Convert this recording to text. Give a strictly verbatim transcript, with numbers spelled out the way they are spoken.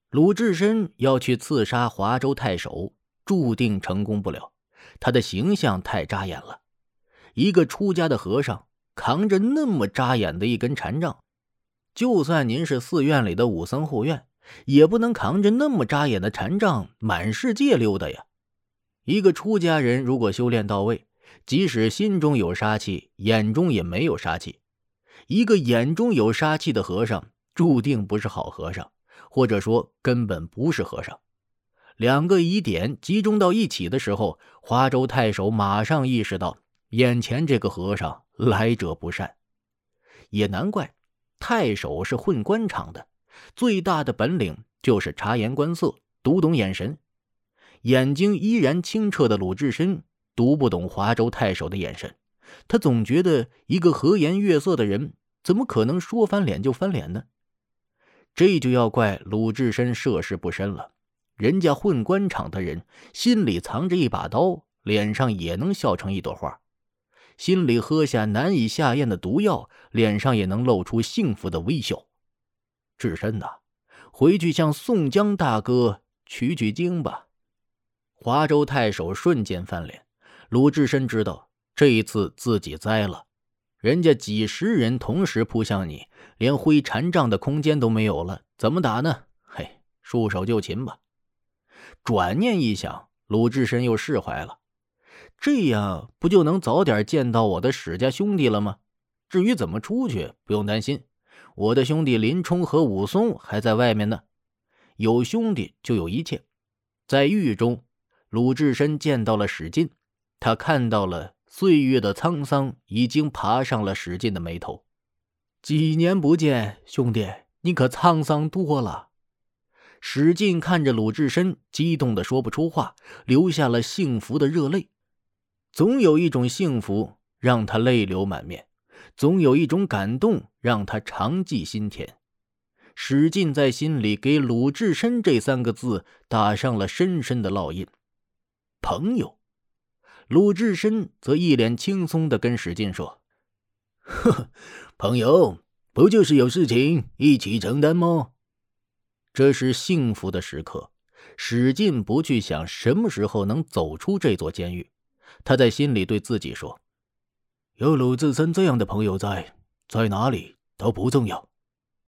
鲁智深要去刺杀华州太守，注定成功不了，他的形象太扎眼了。一个出家的和尚扛着那么扎眼的一根禅杖，就算您是寺院里的武僧护院，也不能扛着那么扎眼的禅杖满世界溜达呀。一个出家人如果修炼到位，即使心中有杀气，眼中也没有杀气。一个眼中有杀气的和尚，注定不是好和尚，或者说根本不是和尚。两个疑点集中到一起的时候，华州太守马上意识到眼前这个和尚来者不善。也难怪，太守是混官场的，最大的本领就是察言观色，读懂眼神。眼睛依然清澈的鲁智深读不懂华州太守的眼神，他总觉得一个和颜悦色的人怎么可能说翻脸就翻脸呢？这就要怪鲁智深涉世不深了。人家混官场的人心里藏着一把刀，脸上也能笑成一朵花，心里喝下难以下咽的毒药，脸上也能露出幸福的微笑。智深呐、啊，回去向宋江大哥取取经吧。华州太守瞬间翻脸，鲁智深知道这一次自己栽了。人家几十人同时扑向你，连挥禅杖的空间都没有了，怎么打呢？嘿，束手就擒吧。转念一想，鲁智深又释怀了，这样不就能早点见到我的史家兄弟了吗？至于怎么出去，不用担心，我的兄弟林冲和武松还在外面呢。有兄弟就有一切。在狱中，鲁智深见到了史进，他看到了岁月的沧桑已经爬上了史进的眉头。几年不见，兄弟，你可沧桑多了。史进看着鲁智深，激动的说不出话，流下了幸福的热泪。总有一种幸福让他泪流满面，总有一种感动让他常记心田。史进在心里给鲁智深这三个字打上了深深的烙印。朋友。鲁智深则一脸轻松地跟史进说：呵呵，朋友，不就是有事情一起承担吗？这是幸福的时刻，史进不去想什么时候能走出这座监狱，他在心里对自己说：有鲁智深这样的朋友在，在哪里都不重要。